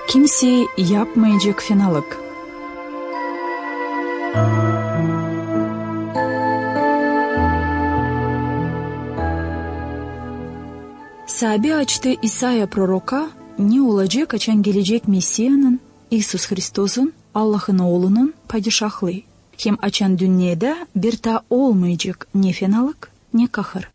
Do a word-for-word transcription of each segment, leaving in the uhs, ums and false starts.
Kimse yapmayacak fenalık. Sabi açtı İsa'ya proroka ne olacak açan gelecek Mesiha'nın, İsus Hristos'un, Allah'ın oğlunun padişahlığı. Hem açan dünyada bir ta olmayacak ne fenalık ne kahır.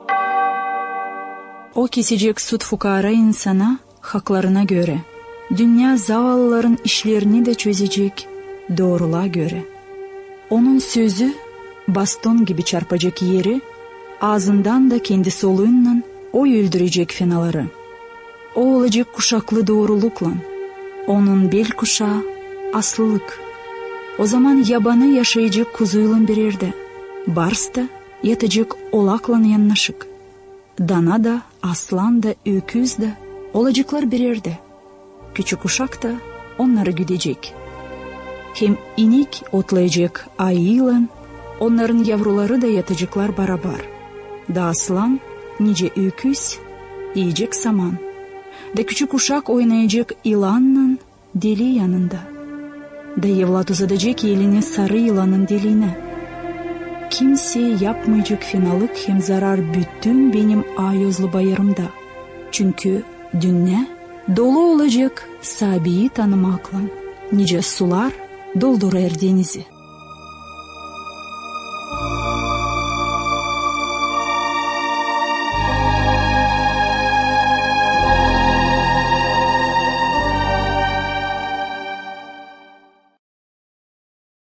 O kesecek süt fukara insana haklarına göre. Dünya zavallıların işlerini de çözecek doğruluğa göre. Onun sözü baston gibi çarpacak yeri, ağzından da kendi soluğunla o öldürecek fenaları. O olacak kuşaklı doğrulukla, onun bel kuşağı aslılık. O zaman yabanı yaşayacak kuzuyla bir yerde, bars da yatacak olakla yanlaşık. Dana da, aslan da, öküz de olacaklar bir yerde. Küçük uşak da onları güdecek. Hem inik otlayacak ayıyla, onların yavruları da yatacaklar beraber. Da aslan, nice öküz, yiyecek saman. Da küçük uşak oynayacak yılanla deli yanında. Da evlat uzatacak elini sarı yılanın deliğine. Kimse yapmayacak fenalık hem zarar bütün benim ayozlu bayırımda. Çünkü dünya dolu olacak Sabi'yi tanımakla. Nice sular doldurur denizi.